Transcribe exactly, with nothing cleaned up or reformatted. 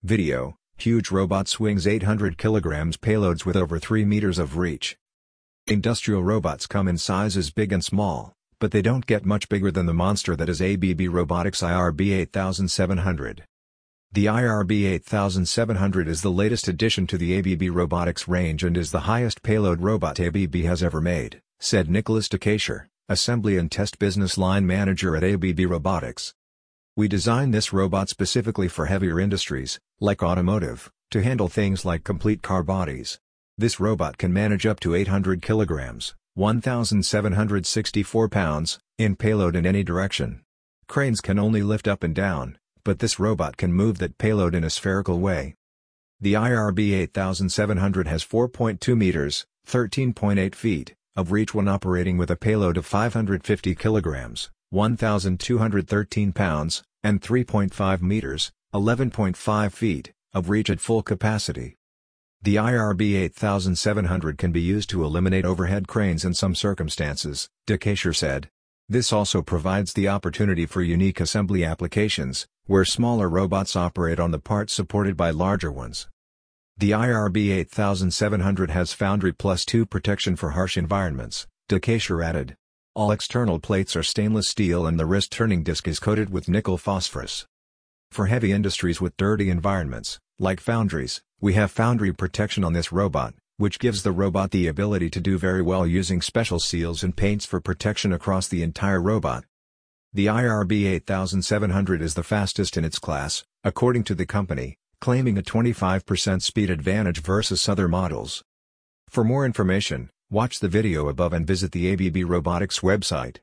Video: huge robot swings eight hundred kilograms payloads with over three meters of reach. Industrial robots come in sizes big and small, but they don't get much bigger than the monster that is A B B Robotics I R B eight seven hundred. The I R B eight seven hundred is the latest addition to the A B B Robotics range and is the highest payload robot A B B has ever made, said Nicholas DeCacher, Assembly and Test Business Line Manager at A B B Robotics. We designed this robot specifically for heavier industries, like automotive, to handle things like complete car bodies. This robot can manage up to eight hundred kilograms, one thousand seven hundred sixty-four pounds, in payload in any direction. Cranes can only lift up and down, but this robot can move that payload in a spherical way. The I R B eight seven hundred has four point two meters, thirteen point eight feet, of reach when operating with a payload of five hundred fifty kilograms, one thousand two hundred thirteen pounds, and three point five meters, eleven point five feet, of reach at full capacity. The I R B eight seven hundred can be used to eliminate overhead cranes in some circumstances, DeCacher said. This also provides the opportunity for unique assembly applications, where smaller robots operate on the parts supported by larger ones. The I R B eight seven hundred has Foundry Plus two protection for harsh environments, DeCacher added. All external plates are stainless steel and the wrist turning disc is coated with nickel phosphorus. For heavy industries with dirty environments, like foundries, we have foundry protection on this robot, which gives the robot the ability to do very well using special seals and paints for protection across the entire robot. The I R B eight seven hundred is the fastest in its class, according to the company, claiming a twenty-five percent speed advantage versus other models. For more information, watch the video above and visit the A B B Robotics website.